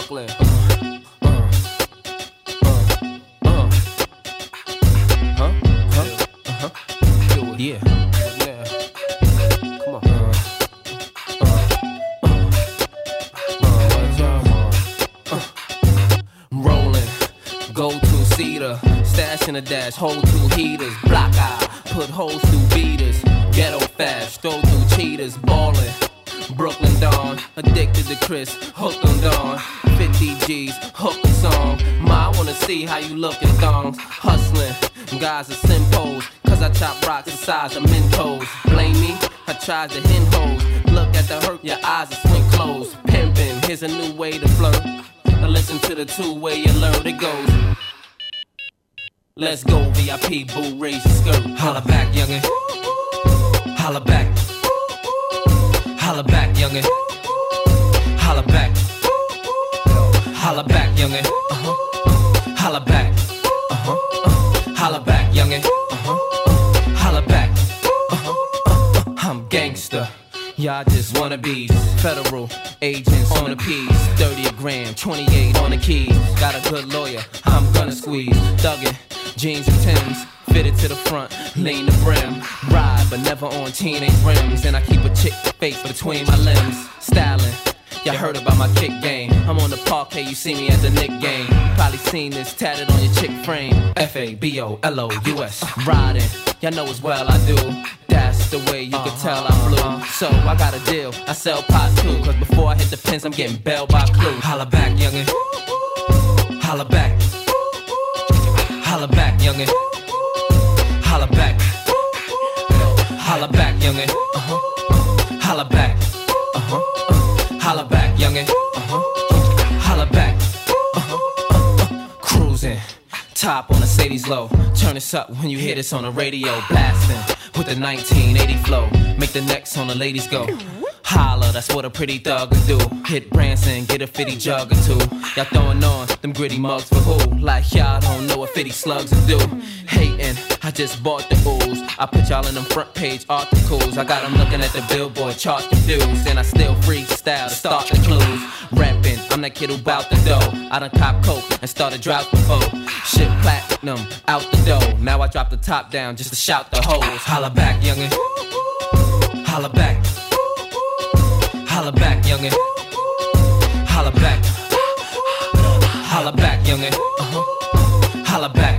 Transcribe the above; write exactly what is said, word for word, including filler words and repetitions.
Brooklyn. Uh, uh, uh, uh. Huh? Huh? Uh-huh. Do it. Yeah. Yeah. Come on. Uh, uh, uh, uh, what y'all want? Uh. Rolling. Go to Cedar. Stash in a dash. Hold two heaters. Block eye. Put holes through beaters. Ghetto fast. Stroll through cheaters. Ballin'. Brooklyn Dawn, addicted to Chris, hooked on Dawn. fifty G's, hook a song. Ma, I wanna see how you look in thongs. Hustling, guys are simpos, cause I chop rocks the size of Mentos. Blame me, I tried to hen hoes. Look at the hurt, your eyes are swing closed. Pimpin', here's a new way to flirt. Now listen to the two-way alert, it goes. Let's go, V I P, boo, raise your skirt. Holla back, youngin'. Holla back. Holla back, youngin'. Holla back. Holla back, youngin'. Uh-huh. Holla back. Uh-huh. Uh-huh. Holla back, youngin'. Uh-huh. Holla back. Uh-huh. Uh-huh. I'm gangsta. Y'all just wanna be federal agents on the P's. thirty a gram, twenty-eight on the keys. Got a good lawyer, I'm gonna squeeze. Thuggin', jeans and Timbs. Fitted to the front, lean the brim. Ride, but never on teenage rims. And I keep a chick face between my limbs. Styling, y'all heard about my kick game. I'm on the parquet, you see me at the Nick game. You probably seen this tatted on your chick frame. F A B O L O U S. Riding, y'all know as well I do. That's the way you can tell I'm blue. So I got a deal, I sell pot too. Cause before I hit the pins, I'm getting bailed by Clue. Holla back, youngin'. Holla back. Holla back, youngin'. Holla back. Holla back, youngin'. Uh-huh. Holla back. Uh-huh. Uh. Holla back, youngin'. Uh-huh. Holla back. Uh-huh. Uh-huh. Cruising. Top on a Sadie's low. Turn this up when you hear this on the radio. Blasting with the nineteen eighty flow. Make the necks on the ladies go. Holla, that's what a pretty thug would do. Hit Branson, get a fifty jug or two. Y'all throwing on them gritty mugs for who? Like y'all don't know what fifty slugs would do. Hating, I just bought the ooze. I put y'all in them front page articles. I got them looking at the billboard chart confused. And I still freestyle to start the clues. Rapping, I'm that kid who bout the dough. I done cop coke and started drought before. Shit platinum, out the dough. Now I drop the top down just to shout the hoes. Holla back, youngin'. Holla back. Holla back, youngin'. Holla back. Holla back, youngin'. Uh-huh. Holla back.